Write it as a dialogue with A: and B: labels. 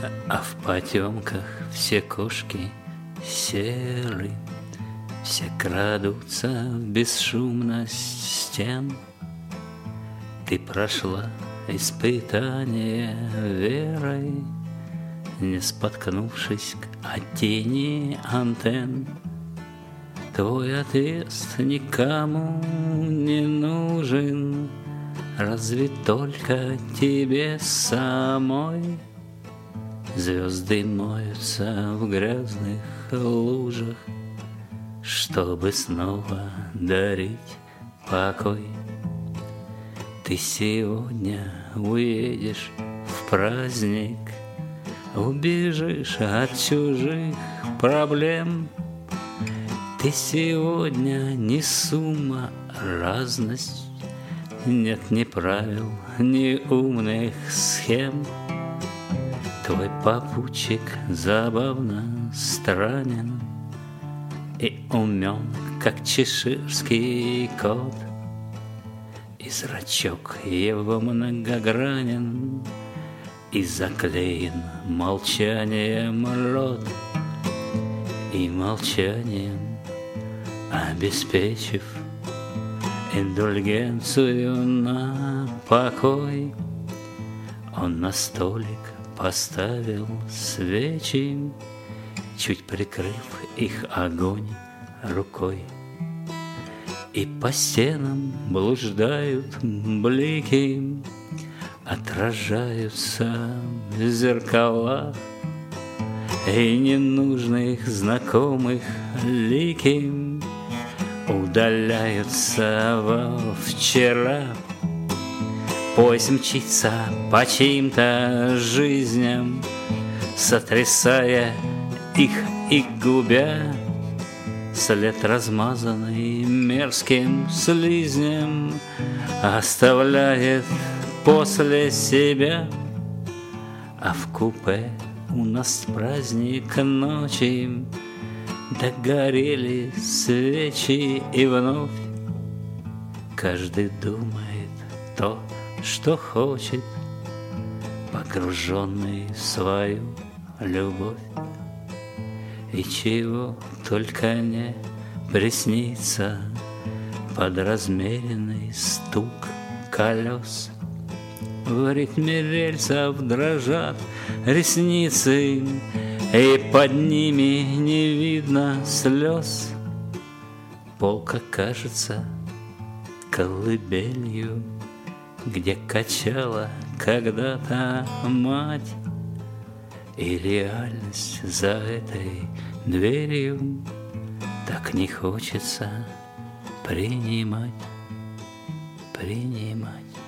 A: А в потемках все кошки серы, все крадутся в бесшумность стен. Ты прошла испытание верой, не споткнувшись от тени антенн. Твой отъезд никому не нужен, разве только тебе самой. Звезды моются в грязных лужах, чтобы снова дарить покой. Ты сегодня уедешь в праздник, убежишь от чужих проблем. Ты сегодня не сумма, разность, нет ни правил, ни умных схем. Твой попутчик забавно странен и умен, как чеширский кот, и зрачок его многогранен, и заклеен молчанием рот, и молчанием обеспечив индульгенцию на покой, он на столик поставил свечи, чуть прикрыв их огонь рукой. И по стенам блуждают блики, отражаются в зеркалах, и ненужных знакомых лики удаляются во вчера. Поезд мчится по чьим-то жизням, сотрясая их и губя. След, размазанный мерзким слизнем, оставляет после себя. А в купе у нас праздник ночи, догорели свечи, и вновь каждый думает то, что хочет, погруженный в свою любовь. И чего только не приснится под размеренный стук колес. В ритме рельсов дрожат ресницы, и под ними не видно слез. Полка кажется колыбелью, где качала когда-то мать, и реальность за этой дверью так не хочется принимать.